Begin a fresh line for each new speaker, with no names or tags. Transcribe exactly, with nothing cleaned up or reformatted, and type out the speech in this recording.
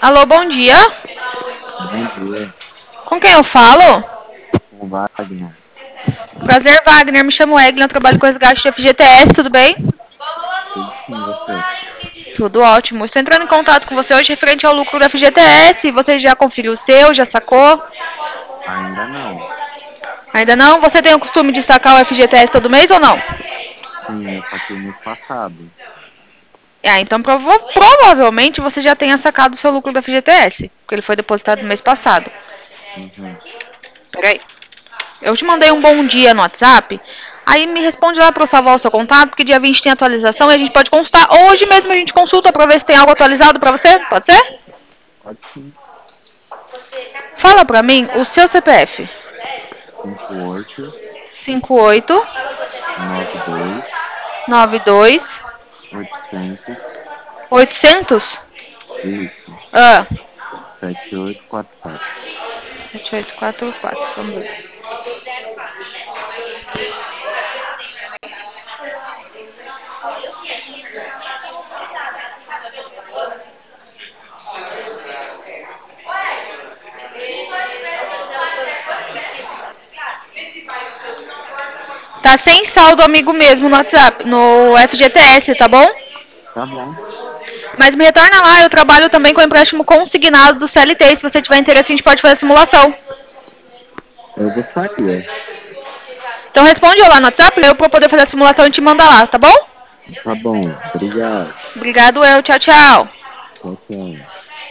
Alô, bom dia.
Bom dia,
Com quem eu falo?
o Wagner.
Prazer, Wagner. Me chamo Egli, eu trabalho com resgate de F G T S, tudo bem?
Tudo sim, você?
Tudo ótimo. Estou entrando em contato com você hoje referente ao lucro do F G T S. Você já conferiu o seu, já sacou?
Ainda não.
Ainda não? Você tem o costume de sacar o F G T S todo mês ou não?
Sim, eu saquei mês passado.
Ah, então prova provavelmente você já tenha sacado o seu lucro do F G T S, porque ele foi depositado no mês passado.
Uhum.
Peraí. Eu te mandei um bom dia no WhatsApp. Aí me responde lá para eu salvar o seu contato, porque dia vinte tem atualização e a gente pode consultar. Hoje mesmo a gente consulta para ver se tem algo atualizado para você. Pode ser?
Pode sim.
Fala para mim o seu C P F.
Cinco oito
cinco oito
nove dois
nove dois
oitocentos.
oitocentos.
Isso.
Ah,
Sete oito quatro quatro.
sete oito quatro quatro. Vamos ver. Tá sem saldo, amigo mesmo, no WhatsApp, no F G T S, tá bom?
Tá bom.
Mas me retorna lá, eu trabalho também com empréstimo consignado do C L T. Se você tiver interesse, a gente pode fazer a simulação.
Eu gostaria.
Então responde eu lá no WhatsApp, eu pra poder fazer a simulação e te mandar lá, tá bom?
Tá bom. Obrigado.
Obrigado, eu. Tchau, tchau.
Tchau, tchau.